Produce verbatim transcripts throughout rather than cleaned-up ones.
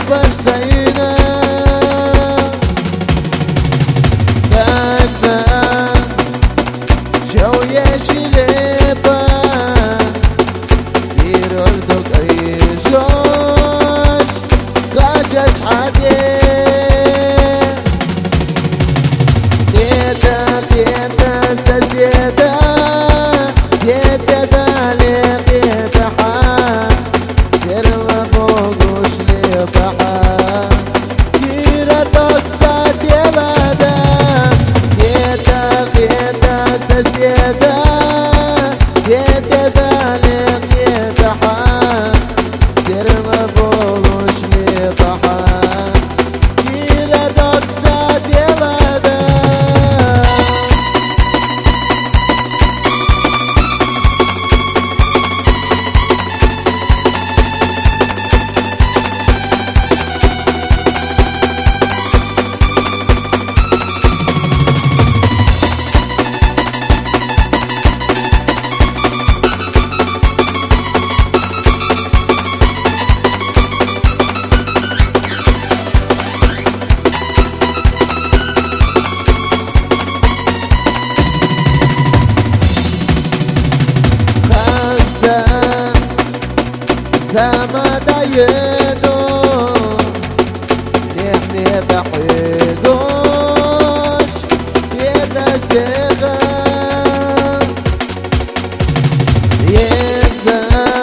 برسينا بابا جو يشلبا يردك أي جوش قاجج حدي تيتا تيتا سسيتا تيتا تالي تيتا حا سر لفوقوش لفحا كيرا توكسات يبادا تيتا تيتا سسيتا تيتا تالي تيتا حا سر لفوقوش لفحا كيرا توكسات يبادا زما دايدو نحن بحيدوش يدا سيغا يزا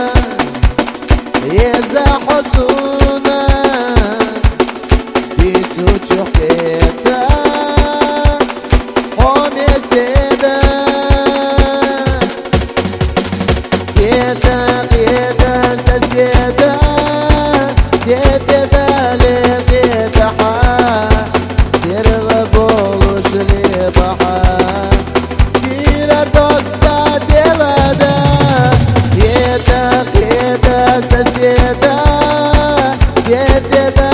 يزا حسونا يسو تشوكيتا هم يسيدا يدا يدا سسيدا يدا دالي يدا حا سير غبوش لي بحا كيرا دوكسات يبادا يدا يدا سسيدا يدا